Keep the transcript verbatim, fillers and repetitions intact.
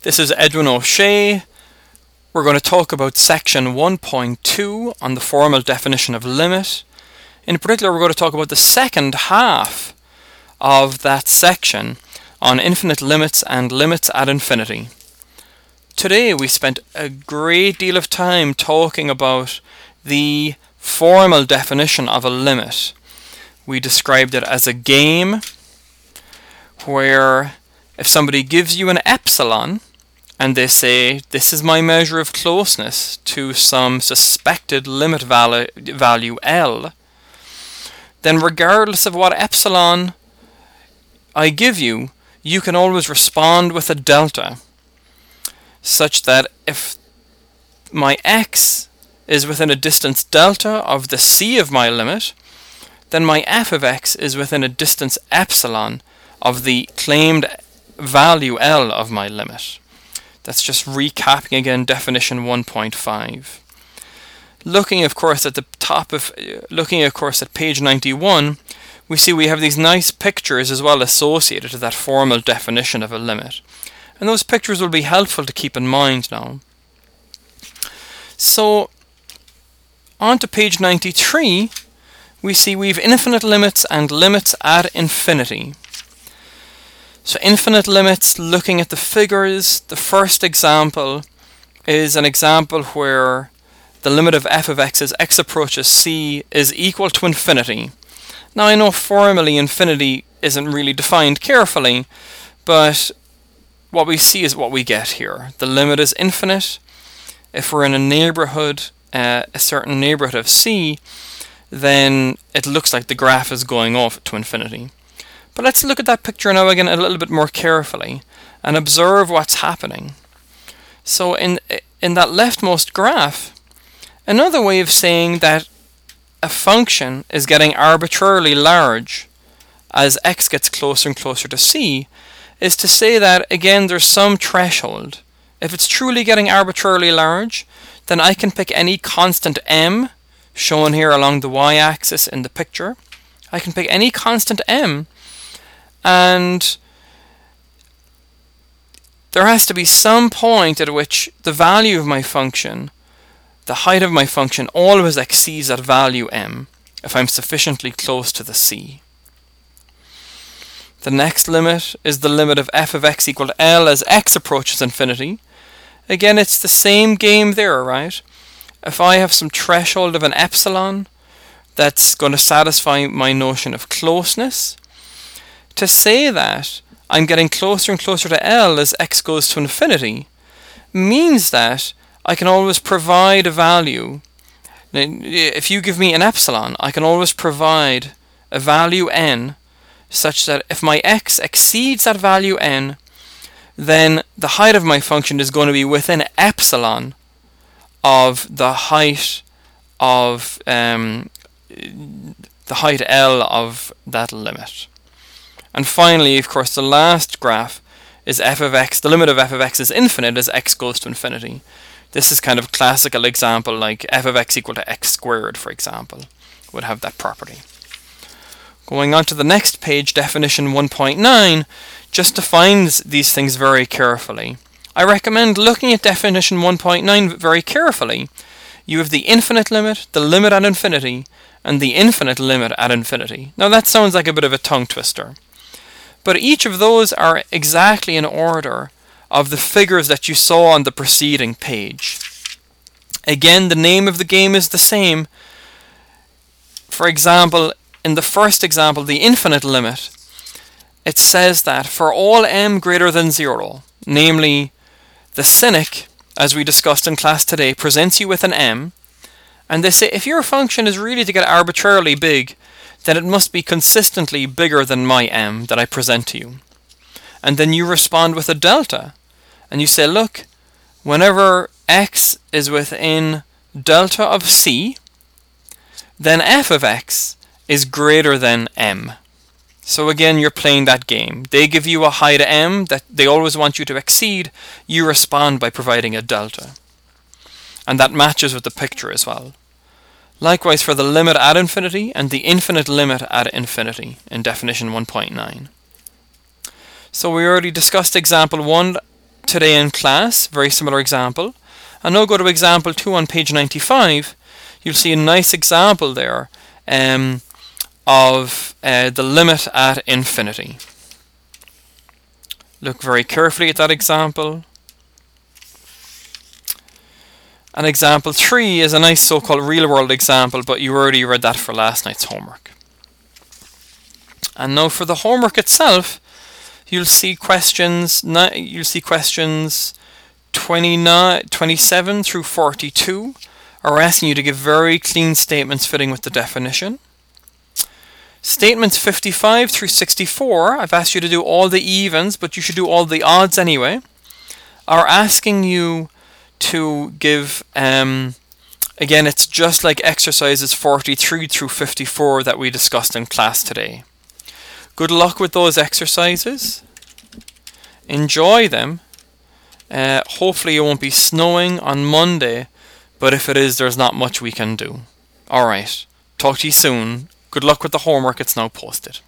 This is Edwin O'Shea. We're going to talk about section one point two on the formal definition of limit. In particular, we're going to talk about the second half of that section on infinite limits and limits ad infinity. Today we spent a great deal of time talking about the formal definition of a limit. We described it as a game where if somebody gives you an epsilon and they say, this is my measure of closeness to some suspected limit value, value L, then regardless of what epsilon I give you, you can always respond with a delta, such that if my x is within a distance delta of the c of my limit, then my f of x is within a distance epsilon of the claimed value L of my limit. That's just recapping again definition one point five. Looking of course at the top of, looking of course at page ninety-one, we see we have these nice pictures as well associated to that formal definition of a limit. And those pictures will be helpful to keep in mind now. So, on to page ninety-three, we see we've infinite limits and limits ad infinity. So infinite limits, looking at the figures, the first example is an example where the limit of f of x as x approaches c is equal to infinity. Now I know formally infinity isn't really defined carefully, but what we see is what we get here. The limit is infinite. If we're in a neighborhood, uh, a certain neighborhood of c, then it looks like the graph is going off to infinity. But let's look at that picture now again a little bit more carefully and observe what's happening. So in in that leftmost graph, another way of saying that a function is getting arbitrarily large as x gets closer and closer to c is to say that again there's some threshold. If it's truly getting arbitrarily large, then I can pick any constant m shown here along the y-axis in the picture. I can pick any constant m, and there has to be some point at which the value of my function, the height of my function, always exceeds that value m if I'm sufficiently close to the c. The next limit is the limit of f of x equal to L as x approaches infinity. Again, it's the same game there, right? If I have some threshold of an epsilon that's going to satisfy my notion of closeness, to say that I'm getting closer and closer to L as x goes to infinity means that I can always provide a value. If you give me an epsilon, I can always provide a value n such that if my x exceeds that value n, then the height of my function is going to be within epsilon of the height of um, the height L of that limit. And finally, of course, the last graph is f of x. The limit of f of x is infinite as x goes to infinity. This is kind of a classical example, like f of x equal to x squared, for example, would have that property. Going on to the next page, definition one point nine, just defines these things very carefully. I recommend looking at definition one point nine very carefully. You have the infinite limit, the limit at infinity, and the infinite limit at infinity. Now that sounds like a bit of a tongue twister, but each of those are exactly in order of the figures that you saw on the preceding page. Again, the name of the game is the same. For example, in the first example, the infinite limit, it says that for all m greater than zero, namely the cynic, as we discussed in class today, presents you with an m, and they say if your function is really to get arbitrarily big, then it must be consistently bigger than my m that I present to you. And then you respond with a delta, and you say, look, whenever x is within delta of c, then f of x is greater than m. So again, you're playing that game. They give you a height m that they always want you to exceed. You respond by providing a delta. And that matches with the picture as well. Likewise for the limit ad infinity and the infinite limit ad infinity in definition one point nine. So we already discussed example one today in class, very similar example. And now go to example two on page ninety-five. You'll see a nice example there um, of uh, the limit at infinity. Look very carefully at that example. And example three is a nice so-called real-world example, but you already read that for last night's homework. And now for the homework itself, you'll see questions. You'll see questions twenty-nine, twenty-seven through forty-two are asking you to give very clean statements fitting with the definition. Statements fifty-five through sixty-four, I've asked you to do all the evens, but you should do all the odds anyway, are asking you to give, um, again, it's just like exercises forty-three through fifty-four that we discussed in class today. Good luck with those exercises. Enjoy them. Uh, hopefully it won't be snowing on Monday, but if it is, there's not much we can do. Alright, talk to you soon. Good luck with the homework, it's now posted.